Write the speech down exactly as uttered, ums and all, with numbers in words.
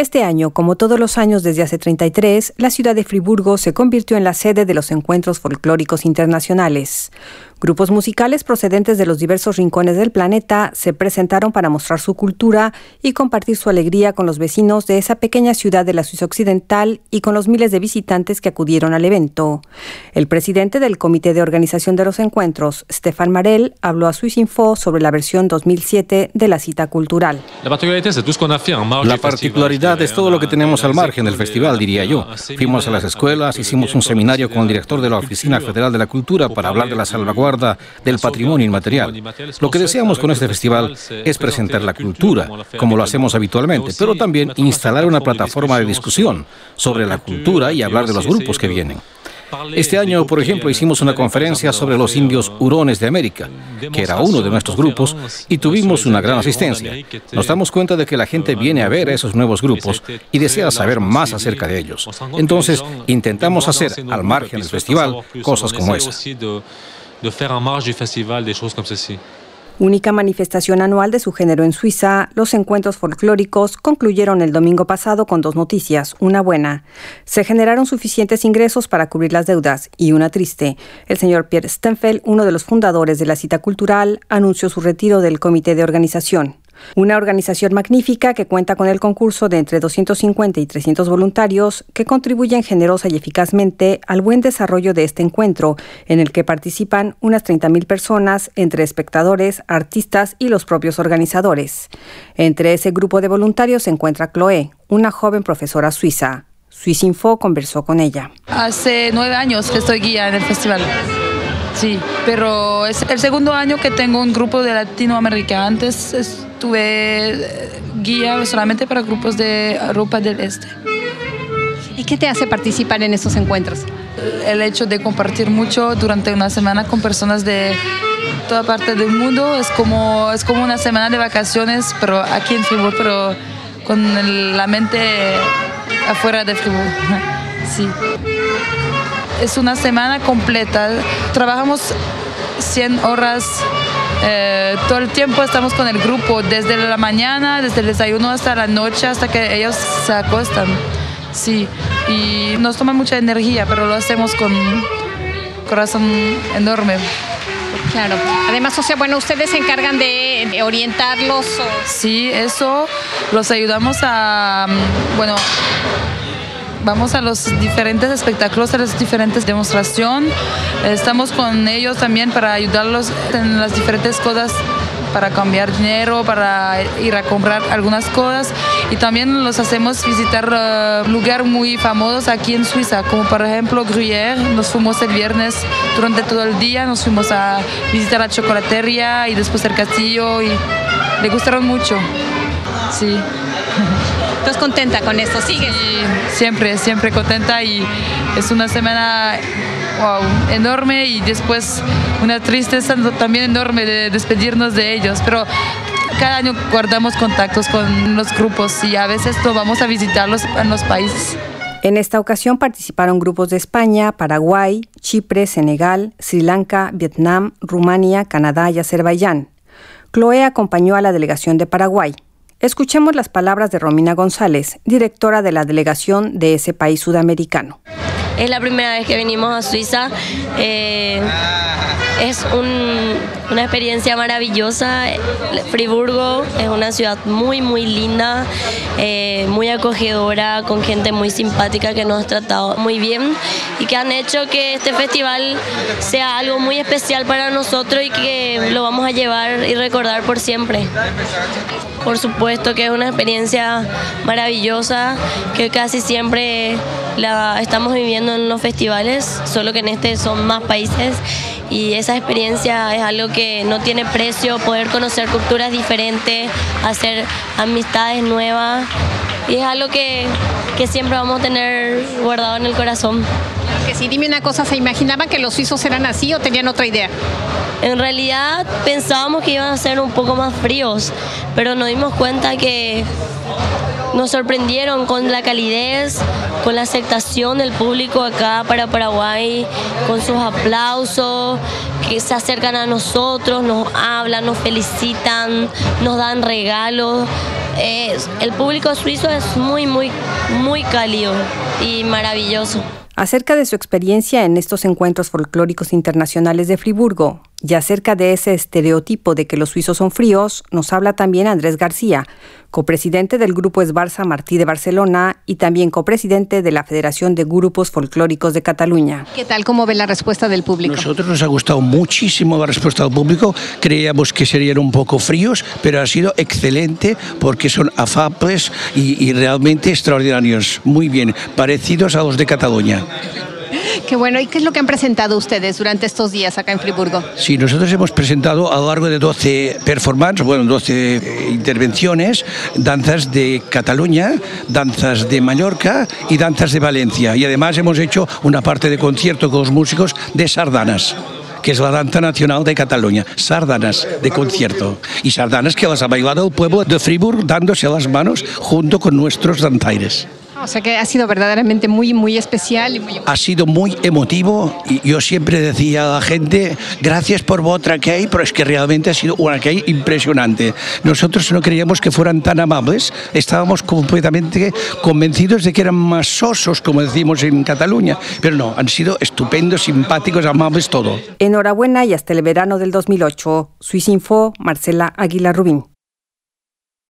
Este año, como todos los años desde hace treinta y tres, la ciudad de Friburgo se convirtió en la sede de los encuentros folclóricos internacionales. Grupos musicales procedentes de los diversos rincones del planeta se presentaron para mostrar su cultura y compartir su alegría con los vecinos de esa pequeña ciudad de la Suiza Occidental y con los miles de visitantes que acudieron al evento. El presidente del Comité de Organización de los Encuentros, Stefan Marel, habló a Swissinfo sobre la versión dos mil siete de la cita cultural. La particularidad es todo lo que tenemos al margen del festival, diría yo. Fuimos a las escuelas, hicimos un seminario con el director de la Oficina Federal de la Cultura para hablar de la salvaguardia del patrimonio inmaterial. Lo que deseamos con este festival es presentar la cultura, como lo hacemos habitualmente, pero también instalar una plataforma de discusión sobre la cultura y hablar de los grupos que vienen. Este año, por ejemplo, hicimos una conferencia sobre los indios hurones de América, que era uno de nuestros grupos, y tuvimos una gran asistencia. Nos damos cuenta de que la gente viene a ver a esos nuevos grupos y desea saber más acerca de ellos. Entonces, intentamos hacer, al margen del festival, cosas como esas. Única manifestación anual de su género en Suiza, los encuentros folclóricos concluyeron el domingo pasado con dos noticias, una buena. Se generaron suficientes ingresos para cubrir las deudas y una triste. El señor Pierre Stenfeld, uno de los fundadores de la cita cultural, anunció su retiro del comité de organización. Una organización magnífica que cuenta con el concurso de entre doscientos cincuenta y trescientos voluntarios que contribuyen generosa y eficazmente al buen desarrollo de este encuentro, en el que participan unas treinta mil personas entre espectadores, artistas y los propios organizadores. Entre ese grupo de voluntarios se encuentra Chloé, una joven profesora suiza. Swissinfo conversó con ella. Hace nueve años que estoy guía en el festival. Sí, pero es el segundo año que tengo un grupo de Latinoamérica. Antes estuve guía solamente para grupos de Europa del Este. ¿Y qué te hace participar en estos encuentros? El hecho de compartir mucho durante una semana con personas de toda parte del mundo es como, es como una semana de vacaciones, pero aquí en Friburgo, pero con el, la mente afuera de Friburgo. Sí. Es una semana completa. Trabajamos cien horas eh, todo el tiempo. Estamos con el grupo desde la mañana, desde el desayuno hasta la noche, hasta que ellos se acuestan. Sí, y nos toma mucha energía, pero lo hacemos con corazón enorme. Claro. Además, o sea, bueno, ustedes se encargan de orientarlos. O... Sí, eso los ayudamos a, bueno, vamos a los diferentes espectáculos, a las diferentes demostraciones. Estamos con ellos también para ayudarlos en las diferentes cosas, para cambiar dinero, para ir a comprar algunas cosas. Y también los hacemos visitar uh, lugares muy famosos aquí en Suiza, como por ejemplo Gruyère. Nos fuimos el viernes durante todo el día, nos fuimos a visitar la chocolatería y después el castillo y le gustaron mucho. Sí. ¿Estás contenta con esto? ¿Sigues? Sí, siempre, siempre contenta y es una semana wow, enorme y después una tristeza también enorme de despedirnos de ellos, pero cada año guardamos contactos con los grupos y a veces no vamos a visitarlos en los países. En esta ocasión participaron grupos de España, Paraguay, Chipre, Senegal, Sri Lanka, Vietnam, Rumania, Canadá y Azerbaiyán. Chloé acompañó a la delegación de Paraguay. Escuchemos las palabras de Romina González, directora de la delegación de ese país sudamericano. Es la primera vez que venimos a Suiza. Eh, es un, una experiencia maravillosa. Friburgo es una ciudad muy, muy linda, eh, muy acogedora, con gente muy simpática que nos ha tratado muy bien y que han hecho que este festival sea algo muy especial para nosotros y que lo vamos a llevar y recordar por siempre. Por supuesto que es una experiencia maravillosa que casi siempre la estamos viviendo en los festivales, solo que en este son más países y esa experiencia es algo que no tiene precio, poder conocer culturas diferentes, hacer amistades nuevas y es algo que, que siempre vamos a tener guardado en el corazón. Que sí, dime una cosa, ¿se imaginaban que los suizos eran así o tenían otra idea? En realidad pensábamos que iban a ser un poco más fríos, pero nos dimos cuenta que nos sorprendieron con la calidez, con la aceptación del público acá para Paraguay, con sus aplausos, que se acercan a nosotros, nos hablan, nos felicitan, nos dan regalos. Eh, el público suizo es muy, muy, muy cálido y maravilloso. Acerca de su experiencia en estos encuentros folclóricos internacionales de Friburgo y acerca de ese estereotipo de que los suizos son fríos, nos habla también Andrés García, copresidente del Grupo Esbarza Martí de Barcelona y también copresidente de la Federación de Grupos Folclóricos de Cataluña. ¿Qué tal? ¿Cómo ve la respuesta del público? Nosotros nos ha gustado muchísimo la respuesta del público. Creíamos que serían un poco fríos, pero ha sido excelente porque son afables y, y realmente extraordinarios. Muy bien, parecidos a los de Cataluña. Qué bueno. ¿Y qué es lo que han presentado ustedes durante estos días acá en Friburgo? Sí, nosotros hemos presentado a lo largo de doce performances, bueno, doce eh, intervenciones, danzas de Cataluña, danzas de Mallorca y danzas de Valencia. Y además hemos hecho una parte de concierto con los músicos de sardanas, que es la danza nacional de Cataluña, sardanas de concierto. Y sardanas que las ha bailado el pueblo de Friburgo dándose las manos junto con nuestros danzaires. O sea que ha sido verdaderamente muy, muy especial. Y muy... Ha sido muy emotivo y yo siempre decía a la gente, gracias por vuestra key, pero es que realmente ha sido una key impresionante. Nosotros no creíamos que fueran tan amables, estábamos completamente convencidos de que eran más sosos, como decimos en Cataluña, pero no, han sido estupendos, simpáticos, amables, todo. Enhorabuena y hasta el verano del dos mil ocho. Swissinfo, Marcela Aguilar Rubín.